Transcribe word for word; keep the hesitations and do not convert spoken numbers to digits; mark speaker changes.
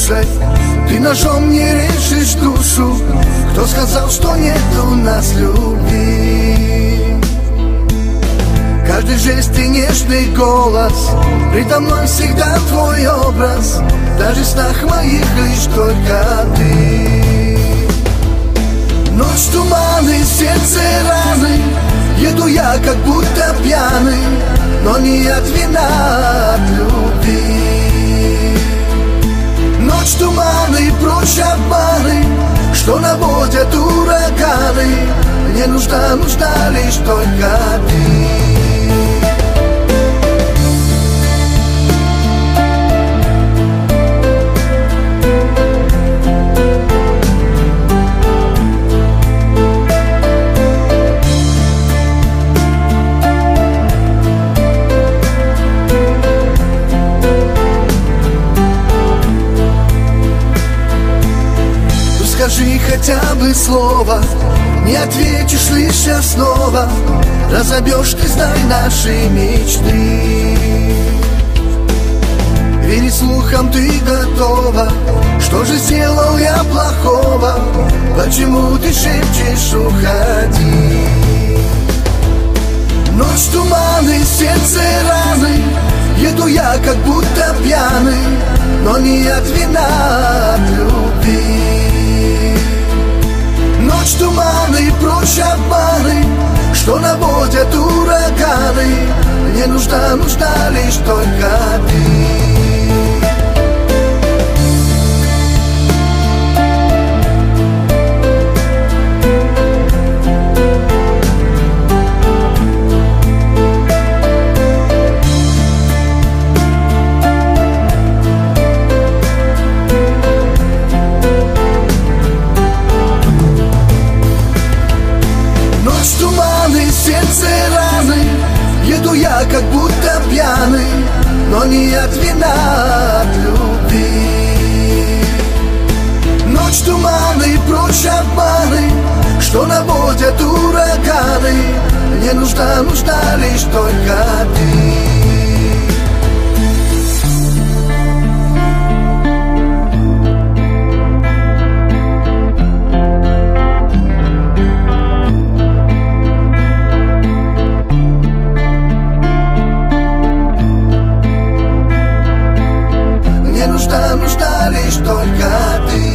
Speaker 1: слушай, ты ножом не режешь душу. Кто сказал, что нет у нас любви? Каждый жест и нежный голос, предо мной всегда твой образ. Даже в снах моих лишь только ты. Ночь, туманы, сердце раны, еду я как будто пьяный, но не от вина, а от любви. Ночь, туманы, прочь обманы, что наводят ураганы. Мне нужна, нужна лишь только ты. Скажи хотя бы слово, не ответишь лишь снова. Разобьешь ты, знай, наши мечты. Верить слухам ты готова. Что же сделал я плохого? Почему ты шепчешь уходи? Ночь, туманы, сердце раны, еду я как будто пьяный, но не от вина, а от любви. Ночь, туманы, прочь обманы, что наводят ураганы. Мне нужна, нужна лишь только ты. Сердце раны, еду я как будто пьяный, но не от вина, а от любви. Ночь, туманы, прочь обманы, что наводят ураганы. Мне нужна, нужна лишь только ты. Нужна, нужна лишь только ты.